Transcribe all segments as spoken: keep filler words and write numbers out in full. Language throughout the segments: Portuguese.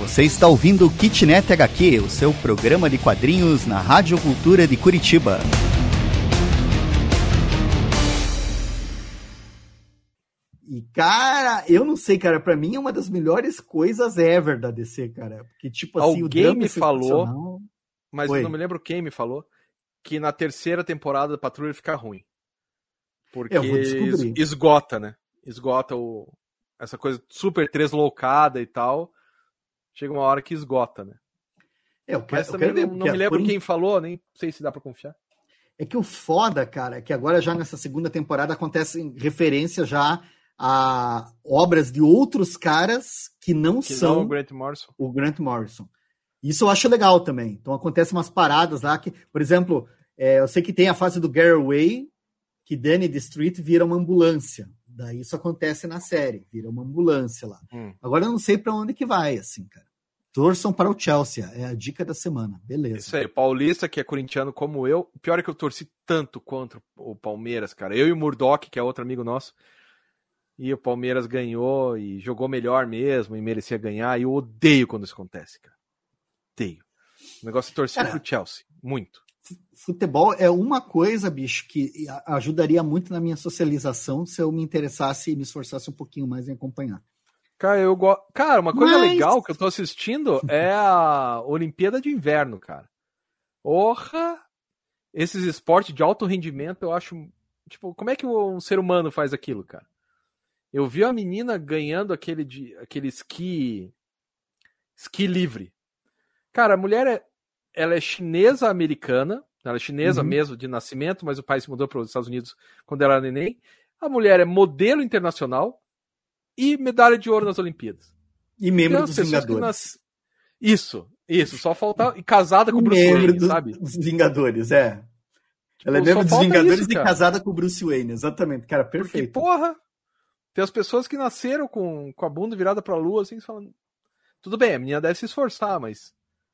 Você está ouvindo o Kitnet H Q, o seu programa de quadrinhos na Rádio Cultura de Curitiba. E, cara, eu não sei, cara, pra mim é uma das melhores coisas ever da D C, cara. Porque, tipo assim, alguém o drama me falou, mas Oi. eu não me lembro quem me falou, que na terceira temporada da Patrulha fica ruim. Porque eu vou descobrir. esgota, né? Esgota o... essa coisa super tresloucada e tal. Chega uma hora que esgota, né? É, eu quero, Mas também eu quero não, ver, não me lembro por... quem falou, nem sei se dá pra confiar. É que o foda, cara, é que agora já nessa segunda temporada acontecem referência já a obras de outros caras que não que são não o Grant Morrison. o Grant Morrison. Isso eu acho legal também. Então acontecem umas paradas lá que, por exemplo, é, eu sei que tem a fase do Gary Way, que Danny the Street vira uma ambulância. Daí isso acontece na série, vira uma ambulância lá. Hum. Agora eu não sei pra onde que vai, assim, cara. Torçam para o Chelsea, é a dica da semana, beleza. Isso aí, paulista que é corintiano como eu, o pior é que eu torci tanto contra o Palmeiras, cara. Eu e o Murdoch, que é outro amigo nosso, e o Palmeiras ganhou e jogou melhor mesmo e merecia ganhar, e eu odeio quando isso acontece, cara. Odeio. O negócio é torcer pro Chelsea, muito. Futebol é uma coisa, bicho, que ajudaria muito na minha socialização se eu me interessasse e me esforçasse um pouquinho mais em acompanhar. Cara, eu go... cara, uma coisa Mas... legal que eu tô assistindo é a Olimpíada de Inverno, cara. Porra! Esses esportes de alto rendimento, eu acho... Tipo, como é que um ser humano faz aquilo, cara? Eu vi a menina ganhando aquele, de... aquele esqui... esqui livre. Cara, a mulher é... ela é chinesa-americana, ela é chinesa uhum. mesmo de nascimento, mas o pai se mudou para os Estados Unidos quando ela era neném. A mulher é modelo internacional e medalha de ouro nas Olimpíadas. E membro dos Vingadores. Nas... Isso, isso. Só falta... E casada com o Bruce membro Wayne, do, sabe? Dos Vingadores, é. Tipo, ela é membro dos Vingadores isso, e casada com o Bruce Wayne, exatamente. Cara, perfeito. Porque, porra, tem as pessoas que nasceram com, com a bunda virada pra lua, assim, falando... Tudo bem, a menina deve se esforçar, mas...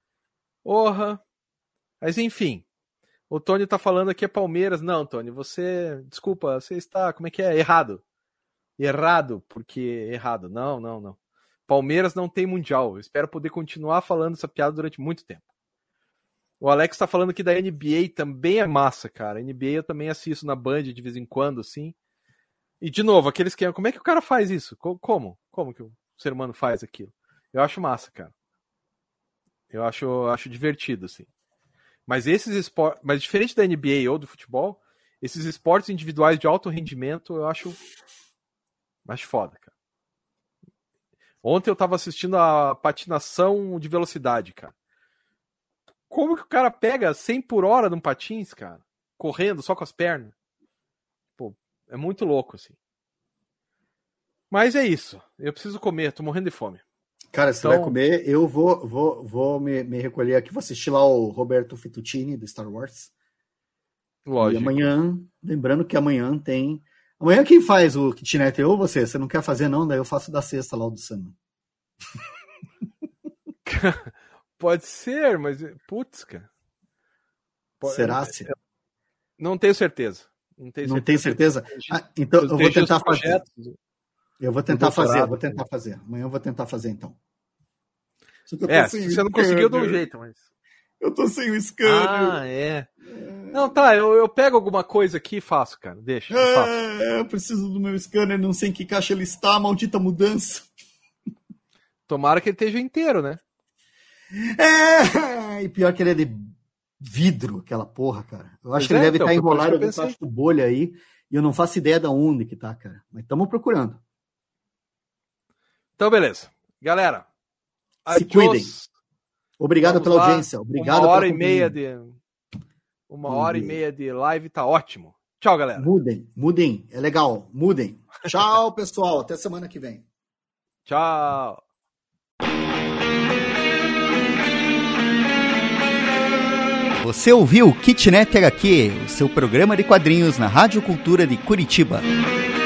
Porra. Mas, enfim. O Tony tá falando aqui é Palmeiras. Não, Tony, você... Desculpa, você está... Como é que é? Errado. Errado, porque errado. Não, não, não. Palmeiras não tem mundial. Eu espero poder continuar falando essa piada durante muito tempo. O Alex tá falando que da N B A também é massa, cara. N B A eu também assisto na Band de vez em quando, assim. E, de novo, aqueles que... Como é que o cara faz isso? Como? Como que o ser humano faz aquilo? Eu acho massa, cara. Eu acho, acho divertido, assim. Mas esses esportes... Mas diferente da N B A ou do futebol, esses esportes individuais de alto rendimento, eu acho... Acho foda, cara. Ontem eu tava assistindo a patinação de velocidade, cara. Como que o cara pega cem por hora num patins, cara? Correndo só com as pernas. Pô, é muito louco, assim. Mas é isso. Eu preciso comer, tô morrendo de fome. Cara, se então... você vai comer, eu vou, vou, vou me, me recolher aqui, vou assistir lá o Roberto Fettuccini do Star Wars. Lógico. E amanhã, lembrando que amanhã tem... Amanhã quem faz o kitnet? Eu ou você? Você não quer fazer não? Daí eu faço da sexta lá o do Sam. Pode ser, mas... Putz, cara. Pode... Será? -se? Não tenho certeza. Não tenho não certeza. Tem certeza? Ah, então eu vou tentar fazer. Eu vou tentar fazer, eu vou tentar fazer. Amanhã eu vou tentar fazer, então. É, se você não conseguiu, de um jeito, mas... Eu tô sem o scanner. Ah, é. Não, tá, eu, eu pego alguma coisa aqui e faço, cara. Deixa, eu faço. É, eu preciso do meu scanner, não sei em que caixa ele está, maldita mudança. Tomara que ele esteja inteiro, né? É, e pior que ele é de vidro, aquela porra, cara. Eu acho Pois que ele é, deve então, estar foi por isso enrolado que eu no pensei. plástico bolha aí, e eu não faço ideia de onde que tá, cara. Mas estamos procurando. Então, beleza. Galera, se adiós. cuidem. Obrigado Vamos pela lá. audiência. Obrigado Uma hora pela e meia companhia. de uma hora e meia de live tá ótimo. Tchau, galera. Mudem, mudem, é legal. Mudem. Tchau, pessoal. Até semana que vem. Tchau. Você ouviu o Kitnet H Q, o seu programa de quadrinhos na Rádio Cultura de Curitiba.